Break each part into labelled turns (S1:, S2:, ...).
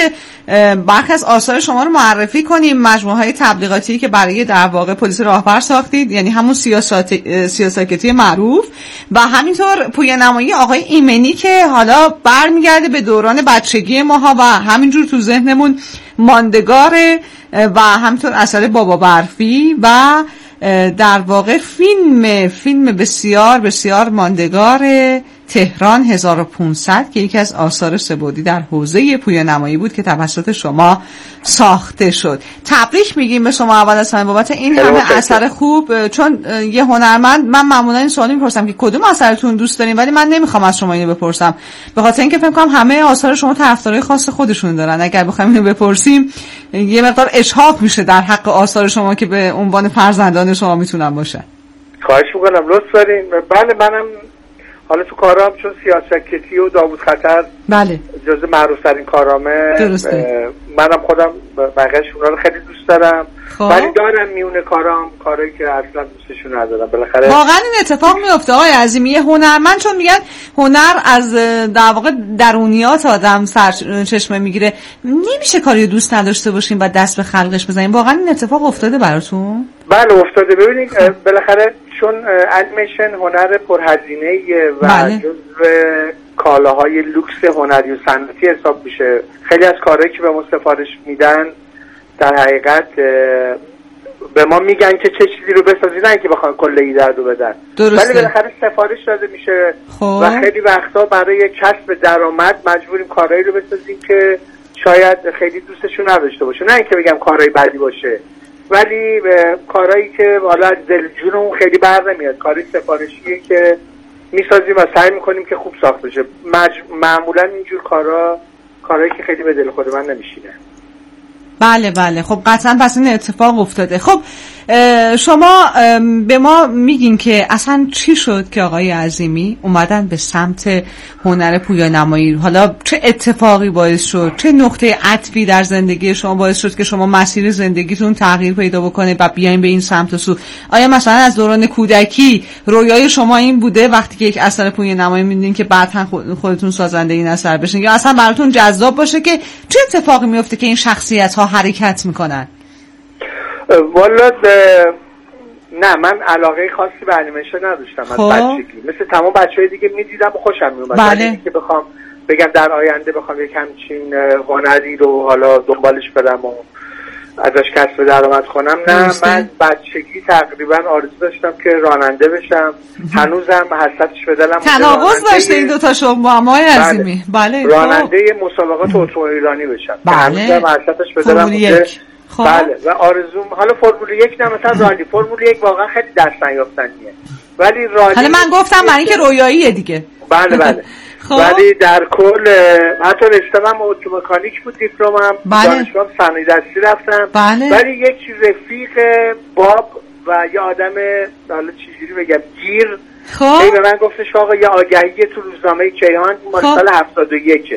S1: که برخی از آثار شما رو معرفی کنیم، مجموعه‌های تبلیغاتی که برای در واقع پلیس راهبر ساختید، یعنی همون سیاساکتی معروف، و همینطور پویانمایی آقای ایمنی که حالا برمیگرده به دوران بچگی ماها و همینجور تو ذهنمون ماندگاره، و همینطور اثر بابا برفی و در واقع فیلم بسیار بسیار ماندگار تهران 1500 که یکی از آثار سه‌بعدی در حوزه پویانمایی بود که توسط شما ساخته شد. تبریک میگیم به شما اول از همه بابت این همه اثر خوب، چون یه هنرمند، من معمولا این سوالی میپرسم که کدوم اثرتون دوست دارین، ولی من نمیخوام از شما اینو بپرسم به خاطر اینکه فکر کنم همه آثار شما طرفدارای خاص خودشون دارن. اگر بخوایم اینو بپرسیم یه مقدار اشحاف میشه در حق آثار شما که به عنوان فرزندان شما میتونن باشن.
S2: خواهش میکنم، لطف دارین. بله، منم حالا تو کارام چون سیاساکتی و داوود خطر
S1: بله
S2: جزو معروف‌ترین کارامه، منم خودم بقیه‌اش اونا رو خیلی دوست دارم، ولی دارم میونه کارایی که اصلا دوستشون ندارم. بالاخره
S1: واقعا این اتفاق میفته آقای عظیمی، یه هنرمند چون میگن هنر از در واقع درونیات آدم سرچشمه میگیره، نمیشه کاری دوست نداشته باشیم و دست به خلقش بزنیم. واقعا این اتفاق افتاده براتون؟
S2: بله افتاده. ببینید بالاخره چون انیمیشن هنر پرهزینه‌ایه و جزو کالاهای لوکس هنری و صنعتی حساب میشه، خیلی از کارهایی که به ما سفارش میدن در حقیقت به ما میگن که چه چیزی رو بسازید، نه که بخوان کل ایده رو بدن، ولی بالاخره سفارش داده میشه و خیلی وقتا برای کسب درآمد مجبوریم کارهایی رو بسازیم که شاید خیلی دوستشون نداشته باشه، نه اینکه بگم کارهای بدی باشه، ولی کارهایی که حالا از دل جونمون خیلی بر نمیاد، کاری سفارشیه که میسازیم و سعی میکنیم که خوب ساخته بشه. معمولا اینجور کارهایی که خیلی به دل خود من نمیشینه.
S1: بله خب قطعا پس این اتفاق افتاده. خب شما به ما میگین که اصلا چی شد که آقای عظیمی اومدن به سمت هنر پویانمایی؟ حالا چه اتفاقی باعث شد، چه نقطه عطفی در زندگی شما باعث شد که شما مسیر زندگیتون تغییر پیدا بکنه و بیاین به این سمت و سو؟ آیا مثلا از دوران کودکی رویای شما این بوده وقتی که یک اثر پویانمایی می‌بینین که بعداً خودتون سازنده این اثر بشین، یا اصلا براتون جذاب باشه که چه اتفاقی میفته که این شخصیت‌ها حرکت میکنن؟
S2: والا نه، من علاقه خاصی به انیمیشن نداشتم از بچگی، مثل تمام بچهای دیگه میدیدم و خوشم میومد، ولی که بخوام بگم در آینده بخوام یک همچین هنری رو حالا دنبالش برم و ازش کسب درآمد کنم، نه. من بچگی تقریبا آرزو داشتم که راننده بشم، هنوزم حسرتش به دلم
S1: تناقض داشته این دو تا شغل با آقای عظیمی. بله،
S2: راننده مسابقات اتومبیل ایرانی بشم، هنوزم حسرتش به دلم بوده. بله، و آرزوم حالا فرمول 1 نه، مثلا رالی. فرمول 1 واقعا خیلی دست نیافتنیه، ولی رالی
S1: حالا من گفتم برای اینکه رویاییه دیگه.
S2: بله ولی در کل حتی رشته‌ام اتومکانیک بود، دیپلمم دانشگاه صنایع دستی رفتم، ولی یک رفیق باب و یه آدم حالا چجوری بگم گیر به من گفتش آقا یه آگهی تو روزنامه کیهان مال سال 71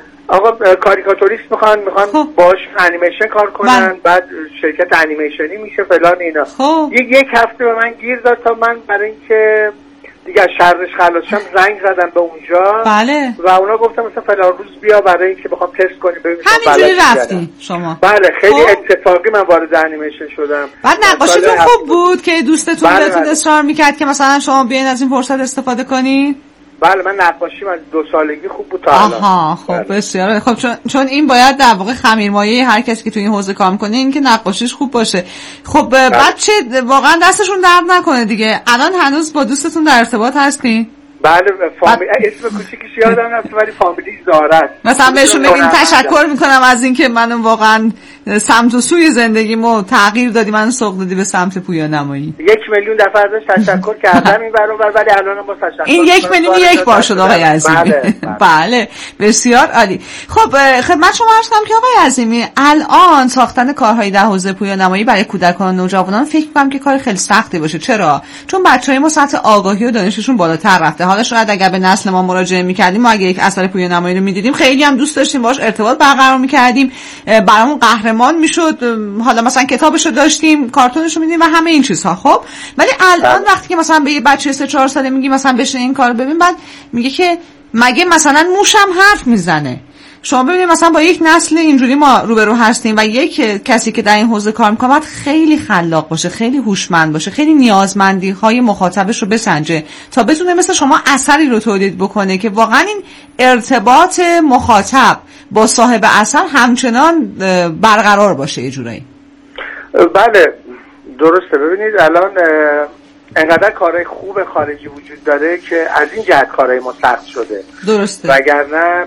S2: آقا کاریکاتوریست میخوان باش انیمیشن کار کنن، بعد شرکت انیمیشنی میشه فلان اینا. یک هفته به من گیر داد تا من برای اینکه دیگه از شرش خلاص شم زنگ زدم به اونجا.
S1: بله.
S2: و اونا گفتم مثلا فلان روز بیا برای اینکه بخوام تست کنیم ببینیم.
S1: همینجوری رفتی شما؟
S2: بله، خیلی اتفاقی من وارد انیمیشن شدم.
S1: بعد نقاشیتون خوب بود که دوستتون بهتون اصرار میکرد که مثلا شما بیاین از این فرصت استفاده کنین؟
S2: بله، من نقاشیم از 2 سالگی خوب بود تا الان.
S1: آها، خب بسیار خب. چون این باید در واقع خمیرمایه هر کسی که تو این حوزه کار میکنه این که نقاشیش خوب باشه. خب بعد چه واقعا دستشون درد نکنه دیگه، الان هنوز با دوستتون در ارتباط هستین؟
S2: بله، اسم کوچیکش یادم نمیاد ولی فامیلی زارت.
S1: مثلا بهشون بگین تشکر میکنم از اینکه منو واقعا سمت و سوی زندگیمو تغییر دادی، منو سوق دادی به سمت پویانمایی.
S2: 1,000,000 دفعه ازش تشکر کردم این برابر، ولی الانم با تشکر
S1: این 1,000,000 یک بار شد آقای عظیمی. بله بسیار عالی. خب خدمت شما عرض کنم که آقای عظیمی الان ساختن کارهایی در حوزه پویانمایی برای کودکان و نوجوانان فکر می‌کنم که کار خیلی سختی باشه. چرا؟ چون بچه‌های ما سطح آگاهی و دانششون بالاتر رفته. حالا شاید اگر به نسل ما مراجعه می‌کردیم، ما اگه یک اثر پویانمایی رو می‌دیدیم خیلی هم دوست داشتیم باهاش ارتباط برقرار می‌کردیم، برامون قهرمان میشد، حالا مثلا کتابشو داشتیم، کارتونشو می‌دیدیم و همه این چیزها. خب ولی الان وقتی که مثلا به یه بچه 3-4 ساله میگی مثلا بشین این کارو ببین، بعد میگه که مگه مثلا موشم حرف میزنه؟ شما ببینید مثلا با یک نسل اینجوری ما روبرو هستیم و یک کسی که در این حوزه کار میکنه باید خیلی خلاق باشه، خیلی هوشمند باشه، خیلی نیازمندی های مخاطبش رو بسنجه تا بتونه مثل شما اثری رو تولید بکنه که واقعا این ارتباط مخاطب با صاحب اثر همچنان برقرار باشه یه جورایی.
S2: بله درسته. ببینید الان انقدر کارهای خوب خارجی وجود داره که از این جهت کارهای ما سخت شده.
S1: درسته.
S2: وگرنه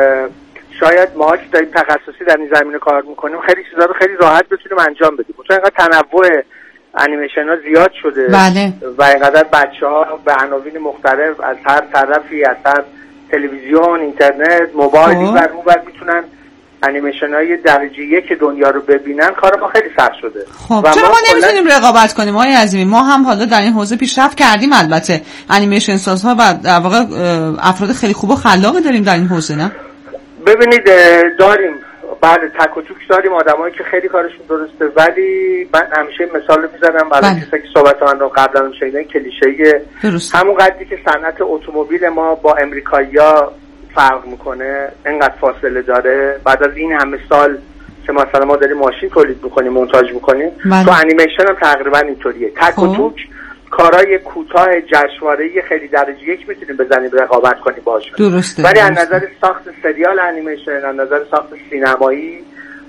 S2: شاید ما که داریم تخصصی در این زمینه کار میکنیم خیلی چیزا رو خیلی راحت بتونیم انجام بدیم. چون انقدر تنوع انیمیشن ها زیاد شده.
S1: بله.
S2: و انقدر بچه‌ها به عناوین مختلف از هر طرفی، از هر تلویزیون، اینترنت، موبایل و اونور میتونن انیمیشن های درجه یک دنیا رو ببینن. کار ما خیلی سخت شده.
S1: خب چرا ما نمیتونیم رقابت کنیم آقای عظیمی؟ ما هم حالا در این حوزه پیشرفت کردیم، البته انیمیشن سازها و در واقع افراد خیلی خوب و خلاقی داریم در این حوزه. نه
S2: ببینید داریم، بله تک و توک داریم، آدمایی که خیلی کارشون درسته، ولی من همیشه مثال میزنم برای کسایی که صحبت من رو قبلا شنیدن، کلیشه‌ای همون قدری که صنعت اتومبیل ما با امریکایی‌ها فرق میکنه، اینقدر فاصله داره. بعد از این همه سال که مثلا ما داریم ماشین تولید میکنیم، مونتاژ میکنیم، تو انیمیشن هم تقریبا اینطوریه. تک و توک کارهای کوتاه جشنواره‌ای خیلی درجه یک میتونیم بزنیم رقابت کنیم باشون.
S1: درسته.
S2: ولی از نظر ساخت سریال انیمیشن، از نظر ساخت سینمایی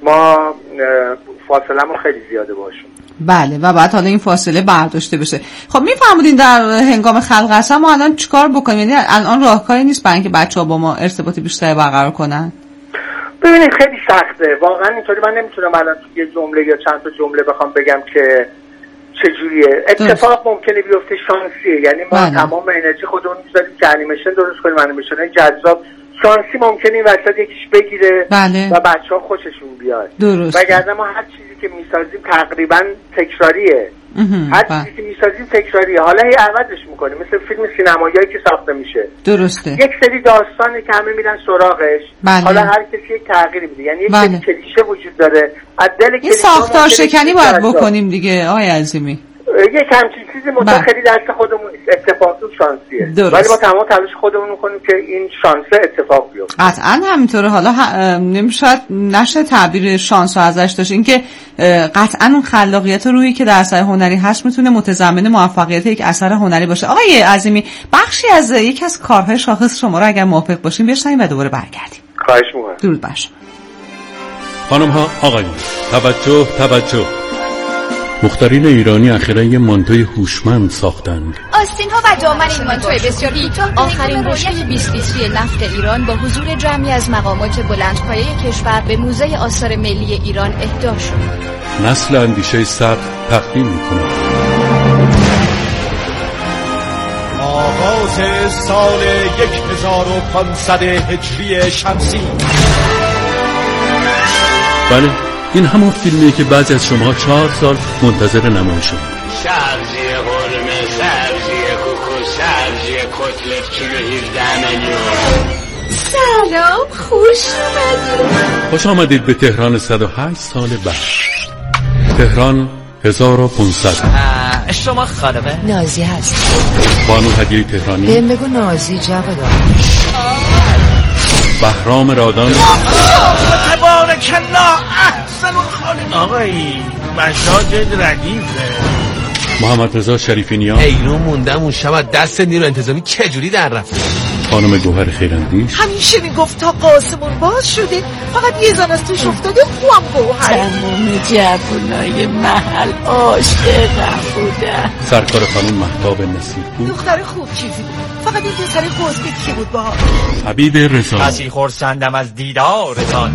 S2: ما فاصله‌مون خیلی زیاده باشون.
S1: بله و بعد حالا این فاصله برداشته بشه. خب میفهمودین در هنگام خلق اثر ما الان چیکار بکنیم؟ یعنی الان راهکاری نیست برای اینکه بچه‌ها با ما ارتباط بیشتری برقرار کنن؟
S2: ببینید خیلی سخته واقعا. اینطوری من نمیتونم الان توی یه جمله یا چند تا جمله بخوام بگم که چجوریه. اتفاق ممکنه بیفته، شانسیه. یعنی ما تمام انرژی خودمون می‌ذاریم که انیمیشن درست کنیم، انیمیشن‌های جذاب. شانسی ممکنه این وسط یکیش بگیره و بچه‌ها خوششون بیاد. وگرنه ما هر چیزی که می‌سازیم تقریباً تکراریه. هر چیزی که می‌سازیم تکراریه. حالا هی عوضش می‌کنیم، مثل فیلم سینمایی که ساخته میشه.
S1: درسته.
S2: یک سری داستانی که همه میرن سراغش. حالا هر کسی یک تغییری میده. یعنی یک سری کلیشه وجود داره. از دل کلیشه
S1: ساختار شکنی باید بکنیم دیگه آقای عظیمی.
S2: یک همچین چیزی خیلی دست خودمون اتفاقی و شانسیه. ولی ما تمام تلاش خودمون میکنیم که این شانسه اتفاق بیفته.
S1: قطعا همینطوره. حالا نشه تعبیر شانس رو ازش داشت، این که قطعا اون خلاقیت روحی که در اثر هنری هست میتونه متضمن موفقیت یک اثر هنری باشه. آقای عظیمی توضیحی از یکی از کارهای شاخص شما رو اگر موافق باشیم بشنویم و دوباره برگردیم.
S2: خواهش می‌کنم.
S1: درود بر شما.
S3: خانم ها آقایون، توجه. مخترین ایرانی اخیراً یه مانتوی هوشمند ساختند.
S4: آستین ها و دامن این مانتوی بسیار کوتاه آخرین بشکه 20 لیتری نفت ایران با حضور جمعی از مقامات بلندپایه کشور به موزه آثار ملی ایران اهدا شد.
S3: نسل اندیشه صبر تقدیم می‌کند.
S5: آغاز سال 1500 هجری شمسی.
S3: بله، این همون فیلمیه که بعضی از شما 4 سال منتظر نمایشه.
S6: سبزی قرمه، سبزی کوکو، سبزی کتلت کیلو 17 میلیون.
S4: سلام، خوش اومدید.
S3: خوش آمدید به تهران 108 سال بعد. تهران 1500.
S7: شما خانمه؟
S8: نازی هست.
S3: بانو هدیه تهرانی.
S8: بهم بگو نازی جواد.
S3: بهرام رادان.
S5: تبارک الله احسن الخالقین. آقایی مشاهد ردیفه.
S3: محمد رضا شریفی نیا.
S9: ایرون موندم اون شب دست نیرو انتظامی چجوری در رفت.
S3: خانم گوهر خیراندیش.
S7: همیشه میگفت تا قاسمون باز شده فقط یه زن از توش افتاده خوام گوهر.
S8: تمام جوونای محل عاشقم بودن.
S3: سرکار خانم مهتاب نصیب‌پور.
S7: دختر خوب چیزی بود، فقط این پسر قزبه کی بود با
S3: حبیب رضا.
S5: کسی خرسندم از دیدارتان.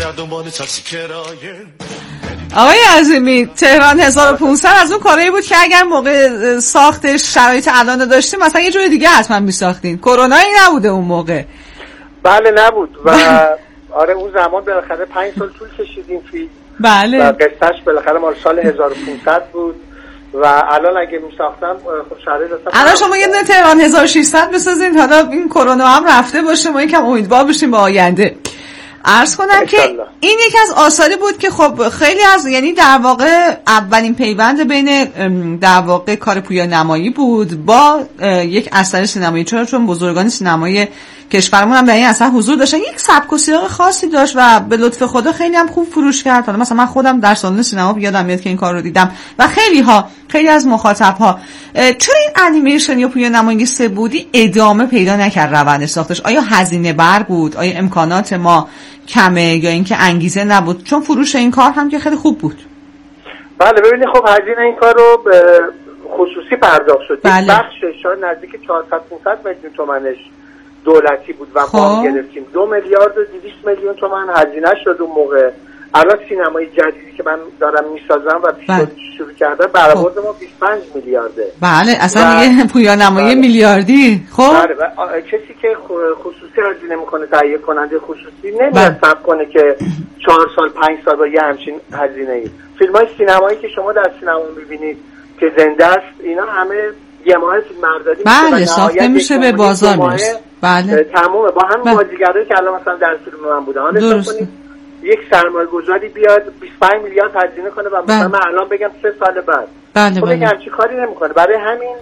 S1: آقای عظیمی، تهران 1500 از اون کارهایی بود که اگر موقع ساختش شرایط الان داشتیم مثلا یه جور دیگه حتما می‌ساختین. کرونایی نبوده اون موقع.
S2: بله نبود و آره اون زمان بالاخره 5 سال طول کشید این فیلم.
S1: بله.
S2: و قصهش بالاخره مال سال 1500 بود و الان اگه می‌ساختم خب شرایط
S1: الان شما یه دونه تهران 1600 بسازین، حالا این کرونا هم رفته باشه ما یکم امیدوار بشیم به آینده. عرض کنم که این یکی از آثاری بود که خب خیلی از یعنی در واقع اولین پیوند بین در واقع کار پویا نمایی بود با یک اثر سینمایی، چون بزرگان سینمای کشورمون هم در این اثر حضور داشتن. یک سبک و سیاق خاصی داشت و به لطف خدا خیلی هم خوب فروش کرد. حالا مثلا من خودم در سالن سینما یادم میاد که این کار رو دیدم و خیلی از مخاطب‌ها. چرا این انیمیشن یا پویا نمایی سه‌بعدی ادامه پیدا نکرد روند ساختش؟ آیا هزینه بر بود؟ آیا امکانات ما کمه یا اینکه انگیزه نبود؟ چون فروش این کار هم که خیلی خوب بود.
S2: بله ببینید خب هزینه این کار رو خصوصی پرداخت شد.
S1: بله.
S2: بخشش شاید نزدیک 400-500 میلیون تومانش دولتی بود و ما گرفتیم 2 میلیارد و 200 میلیون تومان هزینه شد اون موقع. الان سینمای جدیدی که من دارم میسازم و شروع کردم برآورد ما 25 میلیارده.
S1: بله اصلا دیگه پویا نمایی میلیاردی. خب
S2: بله کسی که خصوصی هزینه میکنه تهیه کننده خصوصی نمیاد صبر کنه که 4 سال 5 سال با یه همچین هزینه‌ای. فیلم‌های سینمایی که شما در سینما می‌بینید که زنده است اینا همه یه ماه فیلمبرداری میشه.
S1: بله ساخته میشه به بازار میرسه. بله
S2: تمومه با هم بازیگرایی که الان مثلا در فیلم من بودن. حالا کنید یک سرمایه‌گذاری بیاد 25 میلیارد هزینه کنه و مثلا من الان بگم 3 سال بعد خب بگم چی کاری نمی‌کنه. برای همین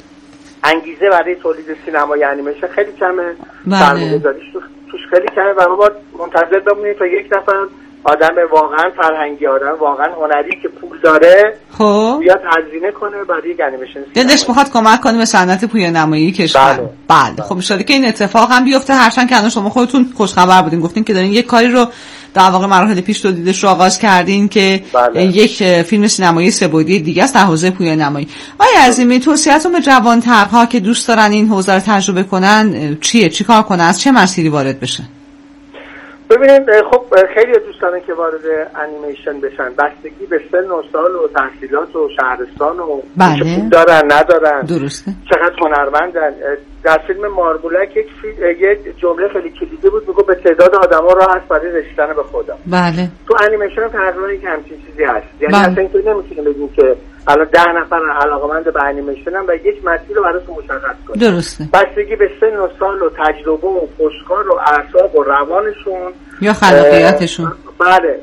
S2: انگیزه برای تولید سینمای انیمیشن خیلی کمه. سرمایه‌گذاریش توش خیلی کمه و ما باید منتظر بمونیم تا یک نفر آدم واقعا فرهنگی، آدم واقعا هنری که پول داره بیاد هزینه کنه برای یک انیمیشن
S1: دلش میخواد کمک کنه به صنعت پویا نمایی کشور. بله خب ان شاءالله که این اتفاق هم بیفته. هرچند که الان شما خودتون خوشخبر بودین گفتین که دارین یک کاری رو در واقع مراحل پیش تولیدش رو آغاز کردین که یک فیلم سینمایی سه‌بعدی دیگه است در حوزه پویا نمایی. آیا عظیمی توصیه‌تون به جوان‌ترها که دوست دارن این حوزه رو تجربه کنن چیه؟ چیکار کنن؟ از چه مسیری وارد بشه؟
S2: ببینید خب خیلی دوستانه که وارد انیمیشن بشن بستگی به سن و سال و تحصیلات و شهرستان و چه دارن ندارن
S1: درسته
S2: چقدر هنرمندن. در فیلم مارمولک یک جمله خیلی کلیدی بود میگه به تعداد آدما راه هست برای رسیدن به خدا.
S1: بله
S2: تو انیمیشن هم تقریبا یک همچین چیزی هست. یعنی اصلا اینطوری نمیتونیم بگیم که الان 10 نفر علاقه‌مند به انیمیشن هم و یک مسیر رو براشون مشخص کنیم.
S1: درسته
S2: بستگی به سن و سال و تجربه و پشتکار و اعصاب و روانشون
S1: یا خلاقیتشون
S2: بله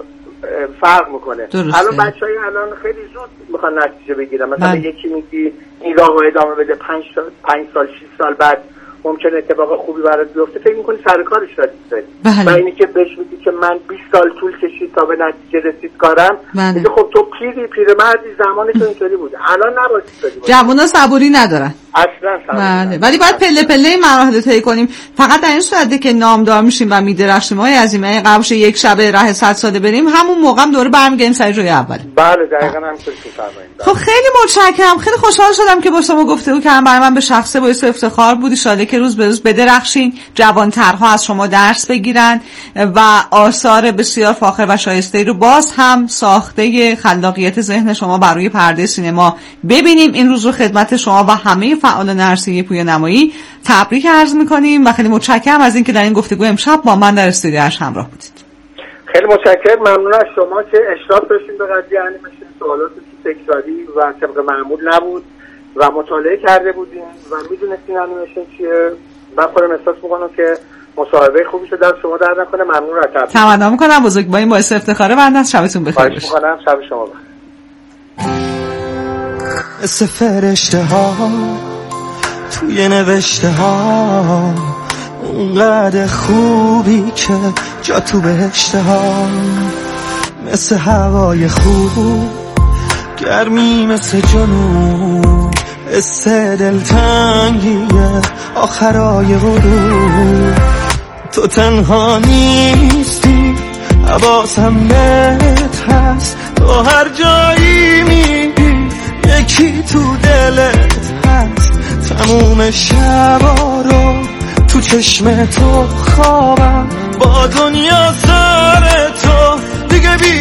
S2: فرق میکنه. الان بچهای الان خیلی زود میخوان نتیجه بگیرن. مثلا یکی میگی این راهو ادامه بده 5 سال 6 سال بعد ممکنه اتفاق خوبی برات بیفته فکر میکنی سر کارش رسید. و اینی که بهش میگی که من 20 سال طول کشید تا به نتیجه رسید کارم میگه خب تو پیرمردی زمانش اینطوری بود الان نباید اینطوری باشه.
S1: جوونا صبوری ندارن
S2: اصلا
S1: بله ولی باید پله پله مراحل طی کنیم. فقط در این صورته که نامدار میشیم و میدرخشیم های عظیمه قبلش یک شب راه 100 ساله بریم همون موقع هم دوره برمیگردیم سر جای اول.
S2: بله دقیقاً همینطوری که فرمایید.
S1: خب خیلی متشکرم. خیلی خوشحال شدم که با شما گفتگو کردم. برای من به شخصه باعث افتخار بود. ان شاءالله که روز به روز بدرخشین جوان‌ترها از شما درس بگیرن و آثار بسیار فاخر و شایسته رو باز هم ساخته خلاقیت ذهن شما بر روی پرده سینما ببینیم. این روز رو خدمت شما و همه فعالان عرصه پویا نمایی تبریک عرض می‌کنیم و خیلی متشکرم از اینکه در این گفتگو امشب با من در استودیو همراه بودید.
S2: خیلی متشکرم. ممنون از شما که اشراف داشتین به قضیه انیمیشن. سوالات تکراری و طبق معمول نبود و مطالعه کرده بودیم و میدونستین انیمیشن چیه. من خودم احساس میکنم که مصاحبه خوبی شده. از شما درد نکنه. ممنون از تبریک.
S1: تمنا میکنم بزرگوارین باعث افتخاره بنده است. شبتون بخیر باشه.
S2: میکنم شب شما بخیر.
S10: مثل فرشته ها توی نوشته ها اونقدر خوبی که جا تو بهشته ها مثل هوای خوب گرمی مثل جنوب مثل دلتنگیه آخرای غروب تو تنها نیستی حواسم بهت هست تو هر جایی میری یکی تو دلت هست تموم شبا رو تو چشم تو خوابم با دنیا سر تو دیگه بی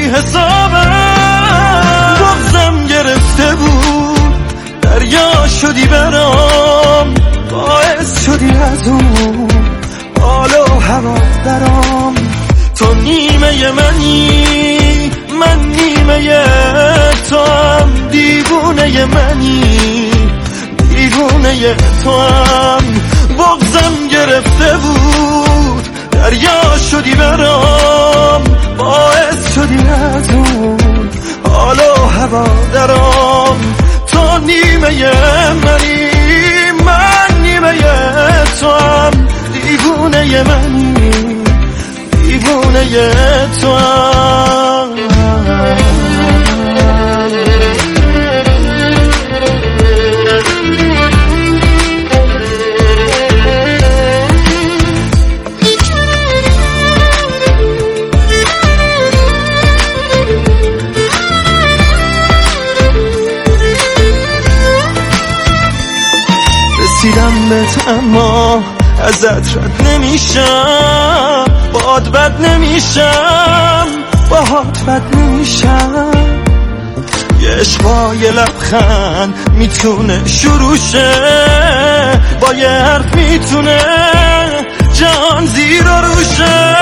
S10: حسابم بغزم گرفته بود دریا شدی برام باعث شدی از اون حال و هوا درام تو نیمه منی من نیمه تو هم دیوونه منی دیوونه تو هم بغزم گرفته بود دریا شدی برام باعث شدی از اون حال و هوا درام تو نیمه منی من نیمه تو هم تو رسیدم بهت اما ازت رد نمیشم، باهات بد نمیشم، باهات بد نمیشم. یه عشقا یه لبخند میتونه شروع شه، با یه حرف میتونه جان زیر و روشه.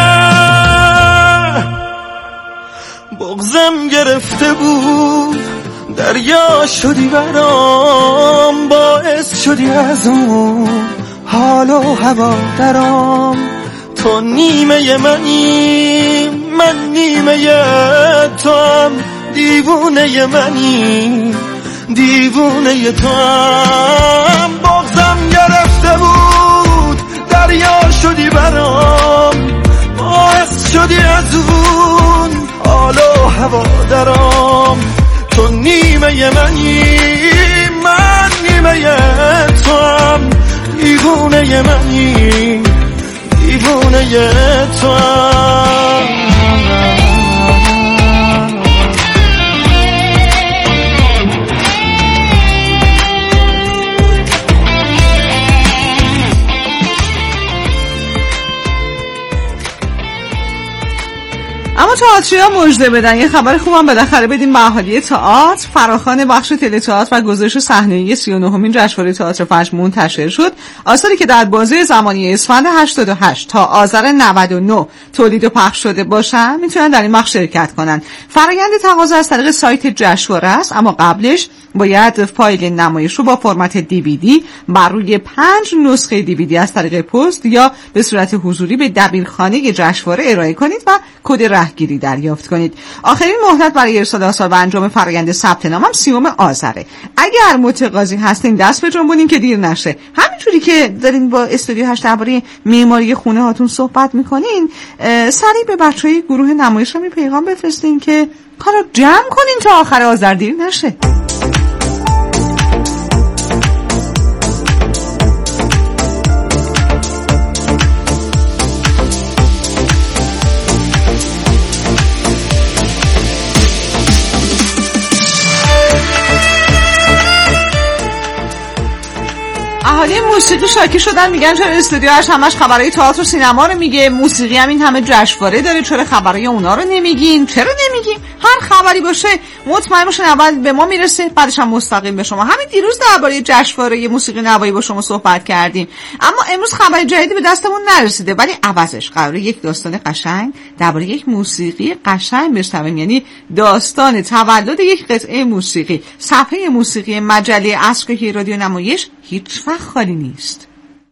S10: بغضم گرفته بود دریا شدی برام، باعث شدی از اون حال و هوا درام. تو نیمه منی من نیمه توام، دیوونه منی دیوونه توام. بغضم گرفته بود دریا شدی برام، باعث شدی از اون حال و هوا درام. تو نیمه منی من نیمه توام، دیوونه منی دیوونه توام.
S1: اما تئاتریا مژده بدن، یه خبر خوبم بالاخره بدیم به اهالی تئاتر. فراخوان بخش تله تئاتر و گزارش صحنه‌ای 39مین جشنواره تئاتر فجر منتشر شد. آثاری که در بازه زمانی اسفند 88 تا آذر 99 تولید و پخش شده باشن میتونن در این بخش شرکت کنن. فرآیند تقاضا از طریق سایت جشنواره است، اما قبلش باید فایل نمایش رو با فرمت DVD بر روی 5 نسخه DVD از طریق پست یا به صورت حضوری به دبیرخانه جشنواره ارائه کنید و کد رهگیری دریافت کنید. آخرین مهلت برای ارسال آثار و انجام فرآیند ثبت نام هم 30 آذره. اگر متقاضی هستین دست بجنبونین که دیر نشه. همینجوری که دارین با استودیو 8 درباره معماری خونه هاتون صحبت میکنین، سریع به بچهای گروه نمایش هم پیغام بفرستین که کارو جمع کنین تا آخر آذر دیر نشه. اهالی موسیقی شاکی شدن، میگن چرا استودیوهاش همش خبرهای تئاتر و سینما رو میگه، موسیقی هم این همه جشنواره داره، چرا خبرهای اونا رو نمیگین؟ چرا نمیگین؟ هر خبری باشه مطمئن باشین اول به ما میرسه، بعدش هم مستقیم به شما. همین دیروز درباره جشنواره موسیقی نوایی با شما صحبت کردیم، اما امروز خبر جدیدی به دستمون نرسیده، ولی عوضش قراره یک داستان قشنگ درباره یک موسیقی قشنگ بشنویم، یعنی داستان تولد یک قطعه موسیقی. صفحه موسیقی مجله عصر که رادیو نمایش هیچ وقت خالی نیست.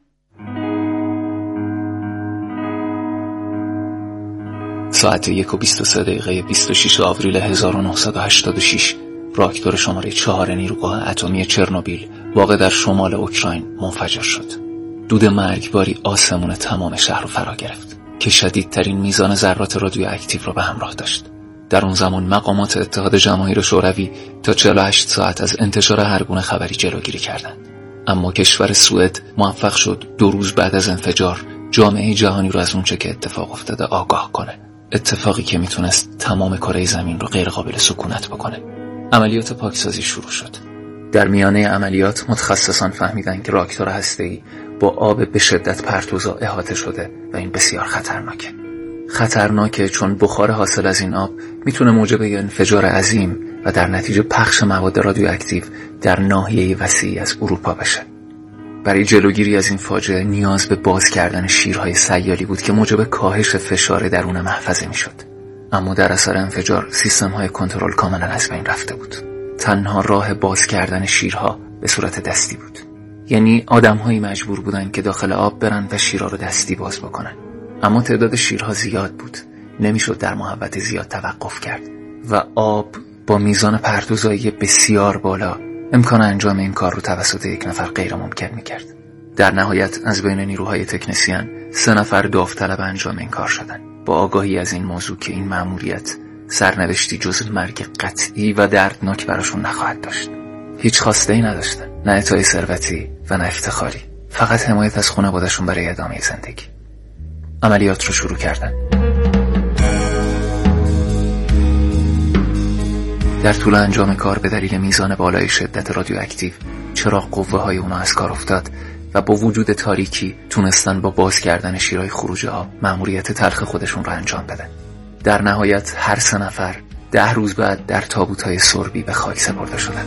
S11: ساعت 1:23 26 آوریل 1986 راکتور شماره 4 نیروگاه اتمی چرنوبیل واقع در شمال اوکراین منفجر شد. دود مرگباری آسمون تمام شهر رو فرا گرفت که شدیدترین میزان ذرات رادیواکتیو رو به همراه داشت. در اون زمان مقامات اتحاد جماهیر شوروی تا 48 ساعت از انتشار هر گونه خبری جلوگیری کردند. اما کشور سوئد موفق شد 2 روز بعد از انفجار جامعه جهانی رو از اونچه که اتفاق افتاده آگاه کنه. اتفاقی که میتونست تمام کره زمین رو غیر قابل سکونت بکنه. عملیات پاکسازی شروع شد. در میانه عملیات متخصصان فهمیدن که راکتور هسته‌ای با آب به شدت پرتوزا احاطه شده و این بسیار خطرناکه. خطرناکه چون بخار حاصل از این آب میتونه موجب یه انفجار عظیم و در نتیجه پخش مواد رادیواکتیو در ناحیه وسیعی از اروپا بشه. برای جلوگیری از این فاجعه نیاز به باز کردن شیرهای سیالی بود که موجب کاهش فشار درون محفظه میشد. اما در اثر انفجار سیستم‌های کنترل کاملا از بین رفته بود. تنها راه باز کردن شیرها به صورت دستی بود. یعنی آدم‌هایی مجبور بودن که داخل آب برن و شیرها رو دستی باز بکنن. اما تعداد شیرها زیاد بود. نمیشد در محوطه زیاد توقف کرد و آب با میزان پرتوزایی بسیار بالا امکان انجام این کار رو توسط یک نفر غیر ممکن میکرد. در نهایت از بین نیروهای تکنسین 3 نفر داوطلب انجام این کار شدن. با آگاهی از این موضوع که این مأموریت سرنوشتی جز مرگ قطعی و دردناک براشون نخواهد داشت. هیچ خواسته‌ای نداشتن، نه اعطای ثروتی و نه افتخاری، فقط حمایت از خانواده‌شون برای ادامه زندگی. عملیات رو شروع کردن. در طول انجام کار به دلیل میزان بالای شدت رادیواکتیو چراغ قوه‌های اونا از کار افتاد و با وجود تاریکی تونستن با باز کردن شیرای خروجه ها مأموریت تلخ خودشون رو انجام بدن. در نهایت هر 3 نفر 10 روز بعد در تابوت‌های سربی به خاک سپرده شدن.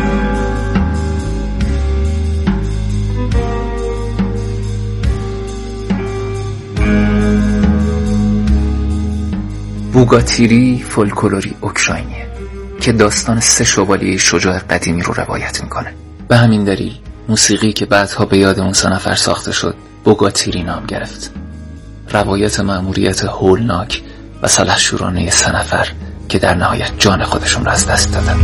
S11: بوگاتیری فولکلوری اوکراینیه که داستان 3 شوالیه شجاع قدیمی رو روایت میکنه. به همین دلیل موسیقی که بعدها به یاد اون 3 نفر ساخته شد بوگاتیری نام گرفت. روایت مأموریت هولناک و سلحشورانه 3 نفر که در نهایت جان خودشون را از دست دادن.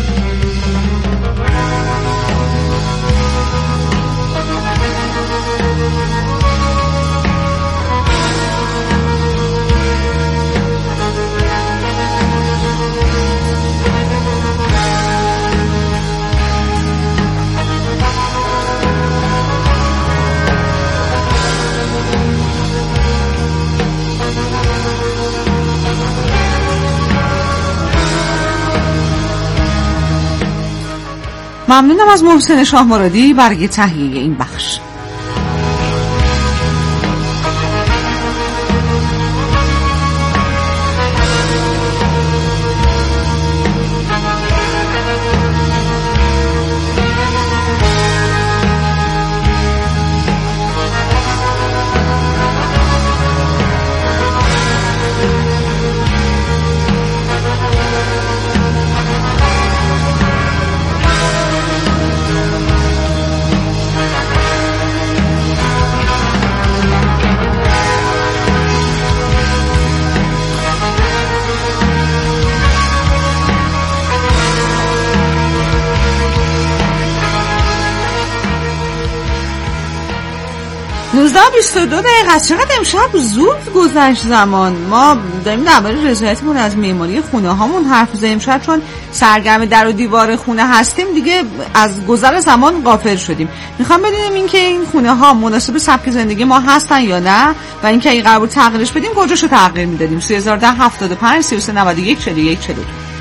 S1: ممنونم از محسن شاه مرادی برای تهیه این بخش. چقدر امشب زود گذشت زمان. ما داریم درباره رضایتمون از معماری خونه هامون حرف می‌زنیم. شاید چون سرگرم در و دیوار خونه هستیم دیگه از گذر زمان غافل شدیم. میخوام بدونیم اینکه این خونه ها مناسب سبک زندگی ما هستن یا نه و اینکه اگه قرار بود تغییرش بدیم کجاشو تغییر میدادیم. 3010 75 33 91 41 42.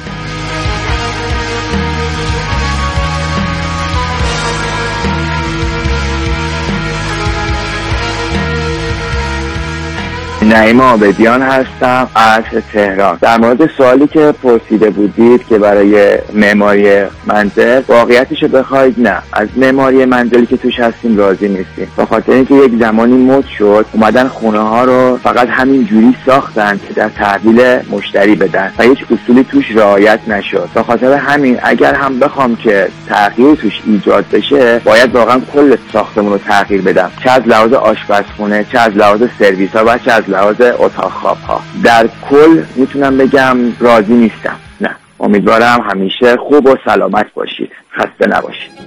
S12: نعیم عابدیان هستم از تهران. در مورد سوالی که پرسیده بودید که برای معماری منزل، واقعیتش رو بخواید نه، از معماری منزلی که توش هستیم راضی نیستیم، به خاطر اینکه یک زمانی مد شد اومدن خونه ها رو فقط همین جوری ساختن که در تحویل مشتری بدن و هیچ اصولی توش رعایت نشد. به خاطر همین اگر هم بخوام که تغییر توش ایجاد بشه باید واقعا کل ساختمون رو تغییر بدم، چه از لحاظ آشپزخونه، چه از لحاظ سرویس ها و چه از لحاظ اتاق خواب ها. در کل میتونم بگم راضی نیستم. نه، امیدوارم همیشه خوب و سلامت باشید، خسته نباشید.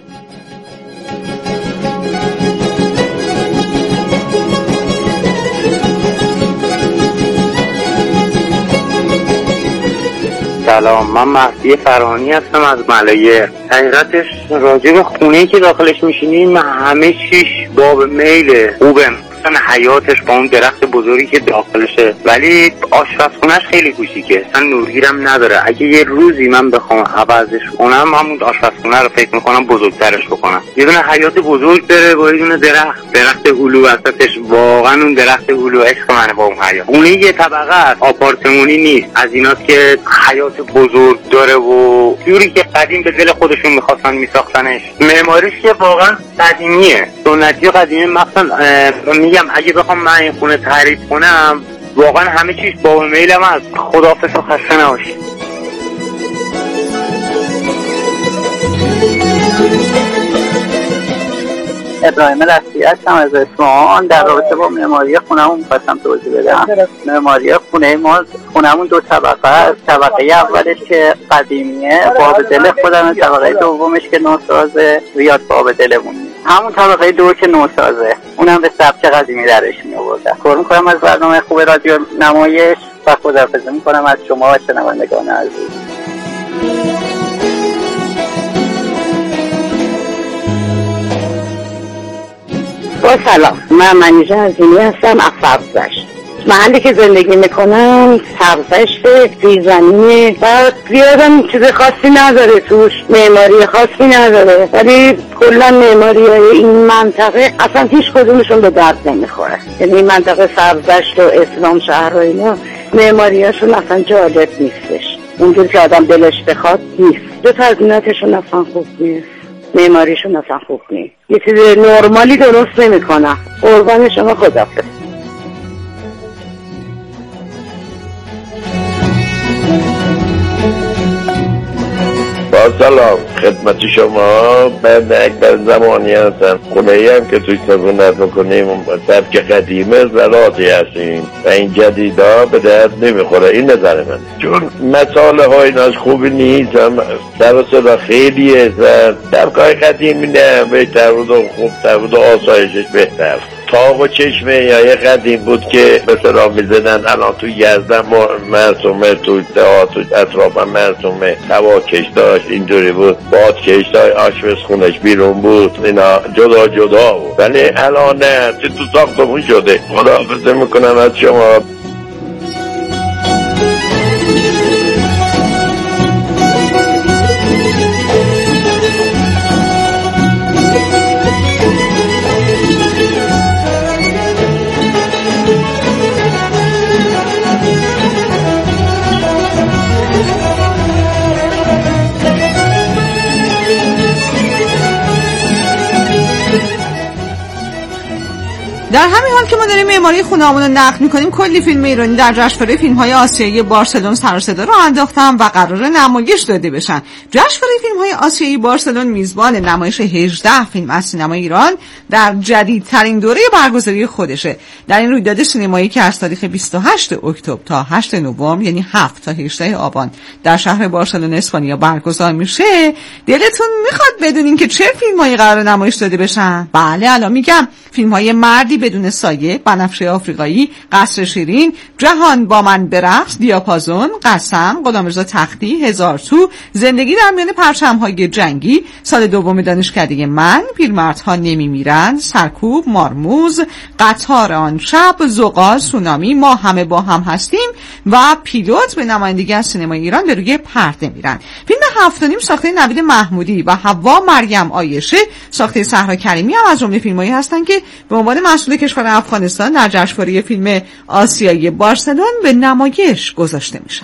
S13: سلام، من مهدی فرهانی هستم از ملایر. حقیقتش راجع به خونه‌ای که داخلش میشینیم همه چیش باب میله، خوبه، مثلا حیاتش با اون درخت بزرگی که داخلشه، ولی آشپزخونه‌اش خیلی کوچیکه، اصلا نورگیرم نداره. اگه یه روزی من بخوام عوضش کنم همون آشپزخونه رو فکر میکنم بزرگترش بکنم. یه دونه حیات بزرگ داره با یه دونه درخت هلو وسطش، واقعا اون درخت هلو عشق منه با اون حیات. خونه یه طبقه است، آپارتمانی نیست، از ایناست که حیات بزرگ داره و جوری که قدیم به دل خودشون میخواستن میساختنش. معماریش که واقعا قدیمیه، سنتی و قدیمی. مثلا میگم اگه بخوام من این خونه تعریف کنم واقعا همه چیز با میلم از. خداحافظ و خسته نباشید.
S14: ابراهیم لطفی هستم از اصفهان. در رابطه با معماری خونه‌مون می‌خواستم توضیح بدم. معماری خونه‌مون 2 طبقه است. طبقه اولش که قدیمیه، باب دل خودم، طبقه دومش که نوسازه زیاد باب دلمون نیست. همون طبقه 2 که نوسازه، اونم به سبک قدیمی درش می آوردن. کار میکنم از برنامه خوب رادیو نمایش و خداحافظی میکنم از شما و شنوندگان عزیز.
S15: با سلام، من منیژه عظیمی هستم از فرزشت. محلی که زندگی میکنم سرزشت زیرزمینه و زیادم چیز خاصی نداره توش، معماری خاصی نداره، ولی کلا معماری های این منطقه اصلا هیچ کدومشون به درد نمیخوره. یعنی این منطقه سرزشت و اسلام شهر و اینا معماری هاشون اصلا جالب نیستش، اونجور که آدم دلش بخواد نیست. دو تزییناتشون اصلا خوب نیست، معماریشون اصلا خوب نیست، یه چیز نرمالی درست نمیکنن. قربان شما، خداحافظ.
S16: سلام خدمت شما. من اکبر زمانی هستم. خونه‌ای هم که توی سکونت میکنیم سبک قدیمه زراعتی هستیم و این جدیدا به درد نمیخوره. این نظر من، چون مساله ها ایناش خوبی نیست، هم سر و صدا خیلیه و سبکای قدیمی نه بهتر بود و خوبتر بود و آسایشش بهتر. تاق و چشمه یا یه قدیم بود که مثلا میزدن، الان تو یزدن مرسومه، تو دهات تو اطراف هم مرسومه، هوا کش داشت، اینجوری بود، باد کش داشت، آشپز خونش بیرون بود، اینا جدا جدا بود. ولی الان نه، تو ساختمون شده. خداحافظی میکنم از شما.
S1: در همین حال که ما داریم معماری خونه‌مون رو نقد می‌کنیم، کلی فیلم ایرانی در جشنواره فیلم‌های آسیایی بارسلون سر و صدا رو انداختن و قرار نمایش داده بشن. جشنواره فیلم‌های آسیایی بارسلون میزبان نمایش 18 فیلم از سینمای ایران در جدیدترین دوره برگزاری خودشه. در این رویداد سینمایی که از تاریخ 28 اکتبر تا 8 نوامبر، یعنی 7 تا 18 آبان در شهر بارسلون اسپانیا برگزار میشه، دلتون میخواد بدونین که چه فیلم‌هایی قرار نمایش داده بشن؟ بله، الان میگم. فیلم‌های مردی بدون سایه، بنفشه آفریقایی، قصر شیرین، جهان با من برقص، دیاپازون، قسم، غلامرضا تختی، هزار تو، زندگی در میان پرچم‌های جنگی، سال دوم دانشکده من، پیرمردها نمیمیرن، سرکوب، مارموز، قطار آن شب، زغال، سونامی، ما همه با هم هستیم و پیلوت به نمایندگی از سینمای ایران به روی پرده میرن. فیلم 7.5 ساخته نوید محمودی و حوا مریم عایشه ساخته صحرا کریمی هم از جمله فیلمایی هستن که به عنوان مسئول کشور افغانستان در جشنواره فیلم آسیایی بارسلون به نمایش گذاشته میشن.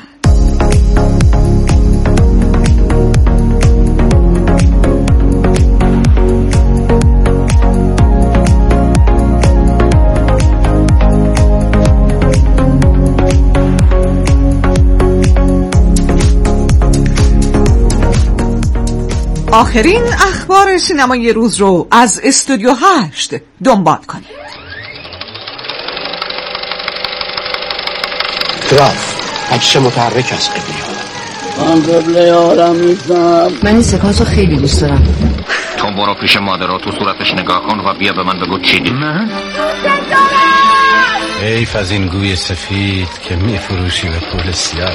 S1: آخرین اخبار سینمای روز رو از استودیو 8 دنبال کنید.
S17: گراف عکس متحرک از قبلی
S18: من قبله یارم نیستم.
S8: من این سکانس رو خیلی دوست دارم.
S19: تو برو پیش مادرها تو صورتش نگاه کن و بیا به من بگو چی دید. من؟
S17: حیف از این گوی سفید که میفروشی به پول سیاه.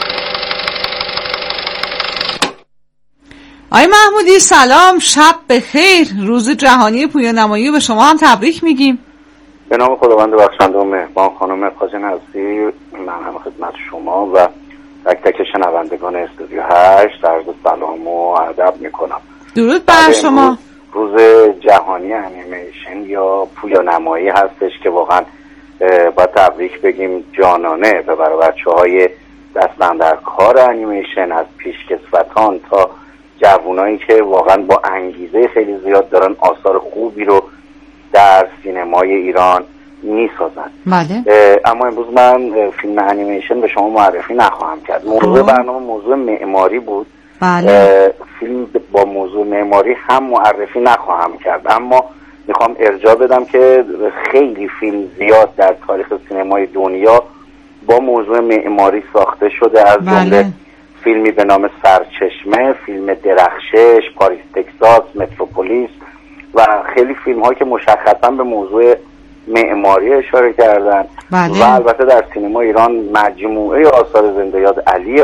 S1: آقای محمودی سلام، شب بخیر. روز جهانی پویانمایی به شما هم تبریک میگیم.
S13: به نام خداوند بخشنده و مهربان. خانم قاضی نزدی، من هم خدمت شما و تک تک شنوندگان استودیو 8 عرض سلام و ادب میکنم.
S1: درود بر شما.
S13: روز جهانی انیمیشن یا پویانمایی هستش که واقعا باید تبریک بگیم جانانه به بچه‌های دست در کار انیمیشن، از پیشکسوتان تا جوانایی که واقعا با انگیزه خیلی زیاد دارن آثار خوبی رو در سینمای ایران میسازن.
S1: بله.
S13: اما امروز من فیلم انیمیشن به شما معرفی نخواهم کرد. موضوع برنامه موضوع معماری بود.
S1: بله.
S13: فیلم با موضوع معماری هم معرفی نخواهم کرد، اما میخوام ارجاع بدم که خیلی فیلم زیاد در تاریخ سینمای دنیا با موضوع معماری ساخته شده، از جمله فیلمی به نام سرچشمه، فیلم درخشش، پاریس تگزاس، متروپولیس و خیلی فیلم هایی که مشخصا به موضوع معماری اشاره کردن.
S1: بله.
S13: و البته در سینما ایران مجموعه آثار زنده یاد علی